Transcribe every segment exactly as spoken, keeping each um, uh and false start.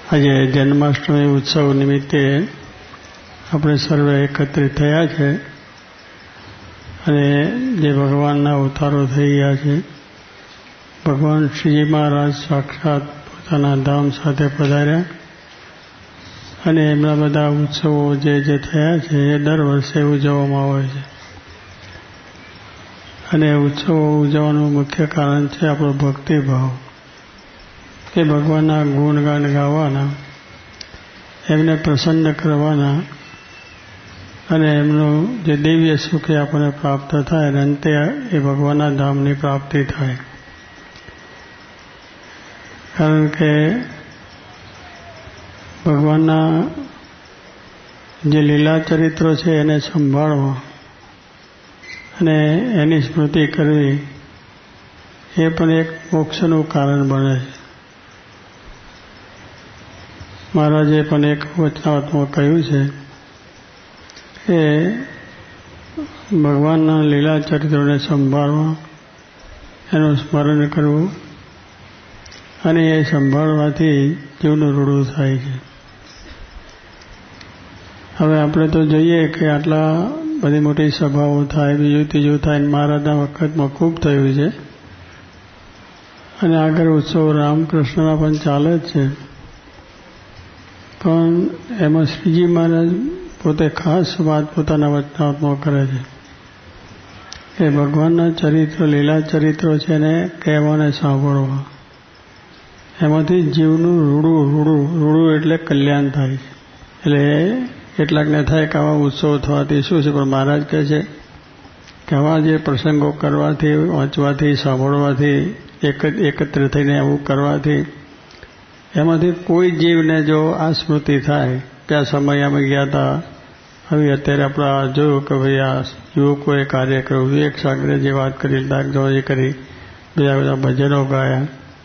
આજે જન્માષ્ટમી ઉત્સવ નિમિત્તે આપણે સર્વે એકત્રિત થયા છે અને જે ભગવાનના અવતારો થઈ ગયા છે, ભગવાન શ્રીજી મહારાજ સાક્ષાત પોતાના ધામ સાથે પધાર્યા અને એમના બધા ઉત્સવો જે જે થયા છે એ દર વર્ષે ઉજવવામાં આવે છે. અને ઉત્સવો ઉજવવાનું મુખ્ય કારણ છે આપણો ભક્તિભાવ, કે ભગવાનના ગુણગાન ગાવાના, એમને પ્રસન્ન કરવાના અને એમનું જે દિવ્ય સુખ આપણને પ્રાપ્ત થાય અને અંતે એ ભગવાનના ધામની પ્રાપ્તિ થાય. કારણ કે ભગવાનના જે લીલા ચરિત્રો છે એને સંભાળવા અને એની સ્મૃતિ કરવી એ પણ એક મોક્ષનું કારણ બને છે. મહારાજે પણ એક વચનાવતમાં કહ્યું છે કે ભગવાનના લીલા ચરિત્રોને સંભાળવા, એનું સ્મરણ કરવું અને એ સંભાળવાથી જીવનું રૂડું થાય છે. હવે આપણે તો જોઈએ કે આટલા બધી મોટી સભાઓ થાય, બીજું ત્રીજું થાય, મહારાજના વખતમાં ખૂબ થયું છે અને આગળ ઉત્સવ રામકૃષ્ણના પણ ચાલે જ છે. પણ એમાં શ્રીજી મહારાજ પોતે ખાસ વાત પોતાના વચનાવતમાં કરે છે કે ભગવાનના ચરિત્રો, લીલા ચરિત્રો છે એને કહેવાને સાંભળવા, એમાંથી જીવનું રૂડું રૂડું રૂડું એટલે કલ્યાણ થાય છે. એટલે કેટલાકને થાય કે આવા ઉત્સવ થવાથી શું છે, પણ મહારાજ કહે છે કે આવા જે પ્રસંગો કરવાથી, વાંચવાથી, સાંભળવાથી, એક એકત્ર થઈને આવું કરવાથી એમાંથી કોઈ જીવને જો આ સ્મૃતિ થાય કે આ સમય અમે ગયા હતા, હવે અત્યારે આપણે જોયું કે ભાઈ આ યુવકોએ કાર્ય કર્યું, વિવેક સાગરે જે વાત કરી, દાગજોએ કરી, બીજા બધા ભજનો ગાયા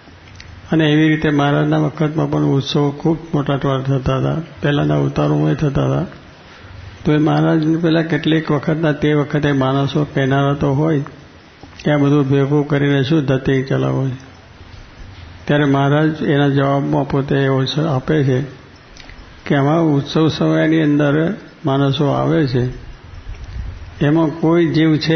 અને એવી રીતે મહારાજના વખતમાં પણ ઉત્સવો ખૂબ મોટા ટોળા થતા હતા. પહેલાંના અવતારોમાં થતા હતા. તો એ મહારાજને પહેલાં કેટલીક વખતના તે વખતે માણસો કહેનારા તો હોય કે આ બધું ભેગું કરીને શું ધતી ચલાવો છે. ત્યારે મહારાજ એના જવાબમાં પોતે એવો આપે છે કે આમાં ઉત્સવ સમયની અંદર માણસો આવે છે, એમાં કોઈ જીવ છે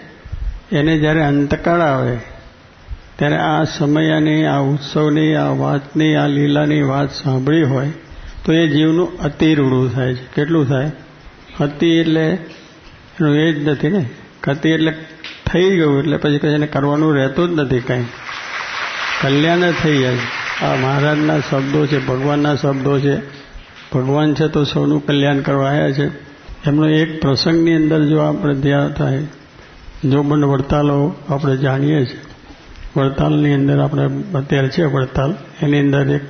એને જ્યારે અંતકાળ આવે ત્યારે આ સમયની, આ ઉત્સવની, આ વાતની, આ લીલાની વાત સાંભળી હોય તો એ જીવનું અતિ રૂડું થાય છે. કેટલું થાય? અતિ એટલે એનું એ જ નથી ને, અતિ એટલે થઈ ગયું એટલે પછી કંઈ એને કરવાનું રહેતું જ નથી, કાંઈ કલ્યાણ થઈ જાય. આ મહારાજના શબ્દો છે, ભગવાનના શબ્દો છે. ભગવાન છે તો સૌનું કલ્યાણ કરવા આવ્યા છે. એમનો એક પ્રસંગની અંદર જો આપણે ધ્યાન થાય, જો બંધ વડતાલો આપણે જાણીએ છીએ, વડતાલની અંદર આપણે અત્યારે છે વડતાલ, એની અંદર એક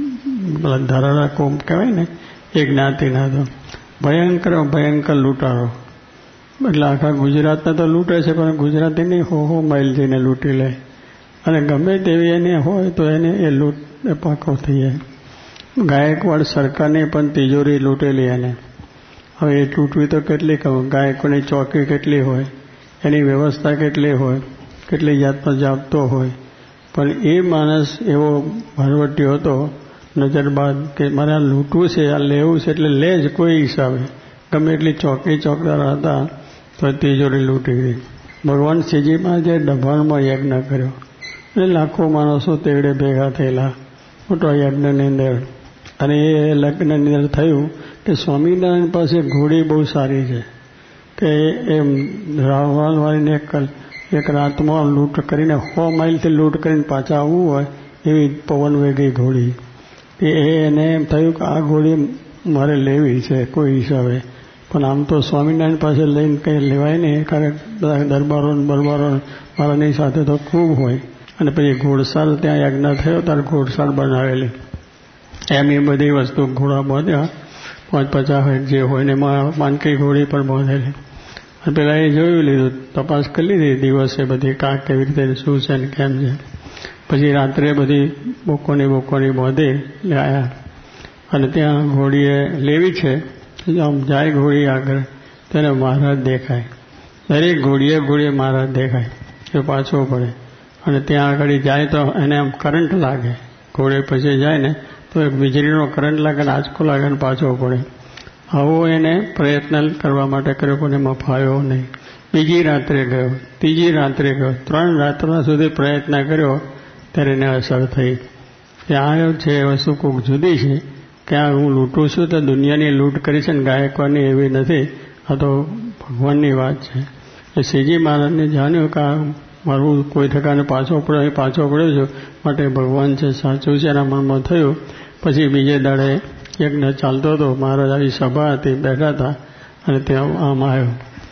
ધરાડા કોમ કહેવાય ને, એ જ્ઞાતિના તો ભયંકર ભયંકર લૂંટારો, એટલે આખા ગુજરાતને તો લૂંટે છે, પણ ગુજરાતીની હો હો માઇલ જઈને લૂંટી લે અને ગમે તેવી એને હોય તો એને એ લૂંટ પાકો થઈ જાય. ગાયકવાડ સરકારની પણ તિજોરી લૂંટેલી એને. હવે એ લૂંટવી તો કેટલી કહું, ગાયકોની ચોકી કેટલી હોય, એની વ્યવસ્થા કેટલી હોય, કેટલી જાતનો જાપતો હોય, પણ એ માણસ એવો ભરવટીયો હતો નજરબાદ કે મારે આ લૂંટવું છે, આ લેવું છે એટલે લે જ કોઈ હિસાબે. ગમે એટલી ચોકી ચોકદાર હતા તો તિજોરી લૂંટી ગઈ. ભગવાન શ્રીજીમાં જે દભાણમાં યજ્ઞ કર્યો એટલે લાખો માણસો તેવડે ભેગા થયેલા મોટા યજ્ઞની અંદર. અને એ લગ્નની અંદર થયું કે સ્વામિનારાયણ પાસે ઘોડી બહુ સારી છે કે એમ રાવણવાળીને એક એક રાતમાં લૂંટ કરીને સો માઇલથી લૂંટ કરીને પાછા આવવું હોય એવી પવન વેગી ઘોડી. એ એને એમ થયું કે આ ઘોડી મારે લેવી છે કોઈ હિસાબે, પણ આમ તો સ્વામિનારાયણ પાસે લઈને કંઈ લેવાય નહીં, કારણ બધા દરબારો બરબારો મારાની સાથે તો ખૂબ હોય. અને પછી ઘોડસાલ ત્યાં યજ્ઞ થયો ત્યારે ઘોડસાલ બનાવેલી, એમની બધી વસ્તુ ઘોડા બાંધ્યા, પાંચ પચાસ જે હોય ને એમાં માનકી ઘોડી પણ બાંધેલી. અને પેલા એ જોયું લીધું, તપાસ કરી લીધી દિવસે બધી કાંક કેવી રીતે શું છે ને કેમ છે. પછી રાત્રે બધી બોકોની બોકોની બાંધી આવ્યા અને ત્યાં ઘોડીએ લેવી છે. આમ જાય ઘોડી આગળ તેને મહારાજ દેખાય, દરેક ઘોડીએ ઘોડીએ મહારાજ દેખાય, એ પાછો પડે અને ત્યાં આગળ જાય તો એને આમ કરંટ લાગે. ઘોડે પછી જાય ને તો એક વીજળીનો કરંટ લાગે ને આંચકો લાગે ને પાછો પડે. આવો એને પ્રયત્ન કરવા માટે કર્યો પણ એમાં ફાયો નહીં. બીજી રાત્રે ગયો, ત્રીજી રાત્રે ગયો, ત્રણ રાત્રા સુધી પ્રયત્ન કર્યો ત્યારે એને અસર થઈ. ત્યાં છે વસ્તુ કોઈક જુદી છે કે આ હું લૂંટું છું તો દુનિયાની લૂંટ કરી છે ને ગાયકવાની એવી નથી, આ તો ભગવાનની વાત છે. એ શ્રીજી મહારાજને જાણ્યું કે આ મારું કોઈ ઠેકાને પાછો પડ્યો પાછો પડ્યો છું માટે ભગવાન છે સાચું છે એના મનમાં થયું. પછી બીજે દાડે યજ્ઞ ચાલતો હતો, મહારાજ આવી સભા હતી, બેઠા હતા અને ત્યાં આમ આવ્યો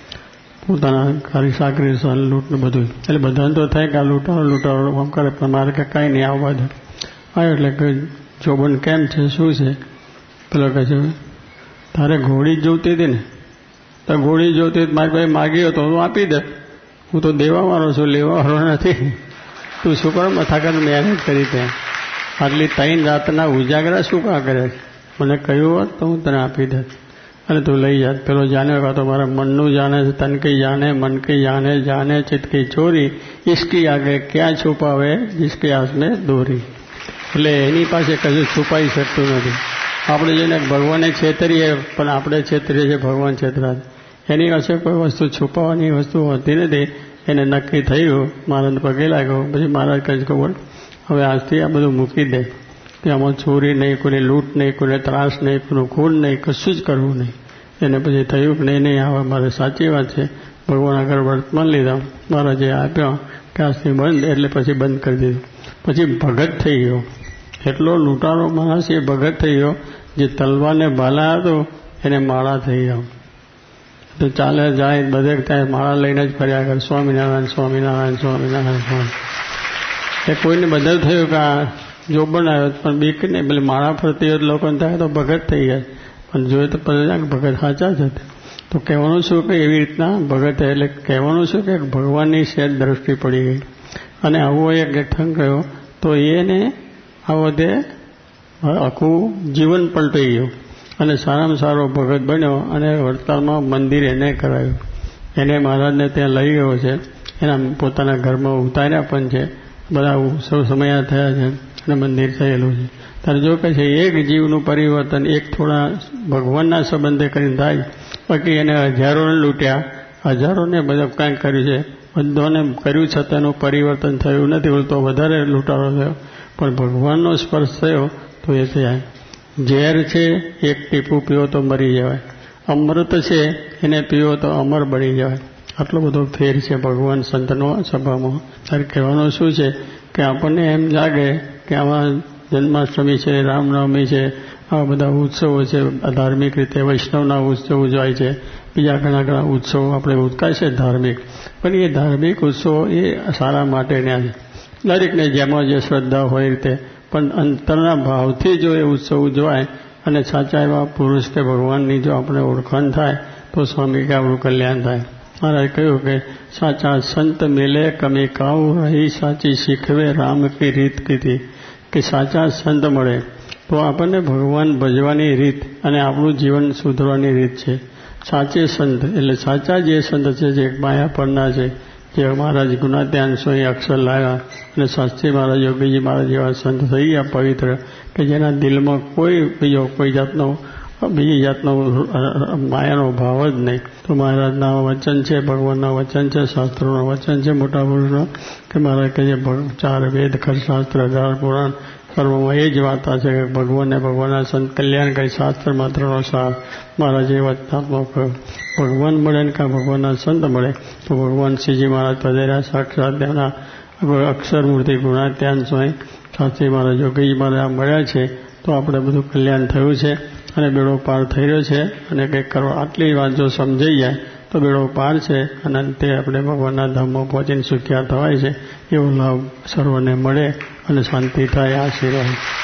પોતાના ખાલી સાકરી લૂંટને બધું. એટલે બધાને તો થાય કે આ લૂંટારો લૂંટારો આમ કરે, પણ મારે કે કાંઈ નહીં આવવા દે. આવ્યો એટલે કે જોબન કેમ છે, શું છે? પેલો કહે છે તારે ઘોડી જ જોતી હતી ને, તો ઘોડી જોતી મારી પાસે માગી હતો હું આપી દે, હું તો દેવાવાળો છું, લેવાવાળો નથી. તું શું કરો મથાકર મહેનત કરી ત્યાં આટલી ત્રણ રાતના ઉજાગરા શું કા કરે? મને કહ્યું હોત તો હું તને આપી દે અને તું લઈ જાત. પેલો જાને કાં તો મારા મનનું જાણે છે, તન કી જાને મન કી જાને, જાને ચિત્ત કી ચોરી, ઇસકી આગે ક્યાં છુપાવે જિસકે હાથ મેં દોરી. એટલે એની પાસે કશું છુપાઈ શકતું નથી. આપણે જેને ભગવાને છેતરીએ પણ આપણે છેતરીએ છીએ, ભગવાન છેતરા એની પાસે કોઈ વસ્તુ છુપાવવાની વસ્તુ હોતી નથી. એને નક્કી થયું, મહારાજ પગે લાગ્યો. પછી મહારાજ કહે છે બોલ હવે આજથી આ બધું મૂકી દે કે આમાં ચોરી નહીં, કોઈને લૂંટ નહીં, કોઈને ત્રાસ નહીં, કોઈનું ખૂન નહીં, કશું જ કરવું નહીં. એને પછી થયું કે નહીં નહીં હવે મારે સાચી વાત છે. ભગવાન આગળ વર્તમાન લીધા, મહારાજે આપ્યો કે આજથી બંધ, એટલે પછી બંધ કરી દીધું. પછી ભગત થઈ ગયો. એટલો લૂંટારો માણસ એ ભગત થઈ ગયો, જે તલવારને ભાલા હતો એને માળા થઈ ગયો. તો ચાલે જાય બધે ત્યાં માળા લઈને જ ફર્યા કરે, સ્વામિનારાયણ સ્વામિનારાયણ સ્વામિનારાયણ સ્વામી. એ કોઈને બધું થયું કે આ જો બનાવ્યો પણ બીક નહીં, પેલી માળા ફરતી હોય લોકોને થાય તો ભગત થઈ ગયા. પણ જોઈએ તો બધા ભગત સાચા જ હતા. તો કહેવાનું શું કે એવી રીતના ભગત એટલે કહેવાનું શું કે ભગવાનની સેજ દ્રષ્ટિ પડી ગઈ અને આવો એક ગઠન ગયો તો એને આ બધે આખું જીવન પલટાઈ ગયું અને સારામાં સારો ભગત બન્યો અને વડતાલમાં મંદિર એને કરાયું. એને મહારાજને ત્યાં લઈ ગયો છે, એના પોતાના ઘરમાં ઉતાર્યા પણ છે, બધા ઉત્સવ સમયા થયા છે અને મંદિર થયેલું છે. ત્યારે જો કહે છે એક જીવનું પરિવર્તન એક થોડા ભગવાનના સંબંધે કરીને થાય. બાકી એને હજારોને લૂંટ્યા, હજારોને બધા કાંઈક કર્યું છે, બધાને કર્યું છતાં એનું પરિવર્તન થયું નથી, ઉલટો વધારે લૂંટારો થયો. પણ ભગવાનનો સ્પર્શ થયો તો એ થયા. ઝેર છે એક ટીપું પીવો તો મરી જવાય, અમૃત છે એને પીવો તો અમર બની જવાય. આટલો બધો ફેર છે ભગવાન સંતનો સભામાં. ત્યારે કહેવાનું શું છે કે આપણને એમ લાગે કે આમાં જન્માષ્ટમી છે, રામનવમી છે, આવા બધા ઉત્સવો છે, ધાર્મિક રીતે વૈષ્ણવના ઉત્સવ ઉજવાય છે, બીજા ઘણા ઘણા ઉત્સવો આપણે ઉત્કાય છે ધાર્મિક. પણ એ ધાર્મિક ઉત્સવો એ સારા માટેના છે, દરેકને જેમાં જે શ્રદ્ધા હોય રીતે. પણ અંતરના ભાવથી જો એ ઉત્સવ ઉજવાય અને સાચા એવા પુરુષ કે ભગવાનની જો આપણે ઓળખાણ થાય તો સ્વામી કે આપણું કલ્યાણ થાય. મહારાજ કહ્યું કે સાચા સંત મેલે કમી કાઉ રહી, સાચી શીખવે રામ કી રીત કીધી. કે સાચા સંત મળે તો આપણને ભગવાન ભજવાની રીત અને આપણું જીવન સુધરવાની રીત છે. સાચે સંત એટલે સાચા જે સંત છે, જે માયા પરના છે, જે મહારાજ ગુણાત્યાન સ્વયં અક્ષર લાવ્યા અને શાસ્ત્રી મહારાજ યોગીજી મહારાજ જેવા સંત થઈ ગયા પવિત્ર, કે જેના દિલમાં કોઈ બીજો કોઈ જાતનો બીજી જાતનો માયાનો ભાવ જ નહીં. તો મહારાજના વચન છે, ભગવાનના વચન છે, શાસ્ત્રોના વચન છે મોટા પુરુષનો, કે મહારાજ કહે છે ચાર વેદ ખર શાસ્ત્ર અઢાર પુરાણ સર્વમાં એ જ વાર્તા છે કે ભગવાનને ભગવાનના સંત કલ્યાણકારી શાસ્ત્ર માત્રનો સાર. મહારાજે વચનાત્મક ભગવાન મળે ને કાં ભગવાનના સંત મળે તો ભગવાન શ્રીજી મહારાજ પધાર્યા સાક્ષાત તેમના અક્ષર મૂર્તિ ગુણાત્યાન સ્વયં શાસ્ત્રી મહારાજ યોગીજી મહારાજ મળ્યા છે. તો આપણે બધું કલ્યાણ થયું છે અને બેડો પાર થઈ રહ્યો છે. અને કંઈક કરવા આટલી વાત જો સમજાઈ જાય તો બેડો પાર છે અને તે આપણે ભગવાનના ધામમાં પહોંચીને સુખ્યા થવાય છે. એવો લાભ સર્વને મળે અને શાંતિ થાય. આશીર્વાદ.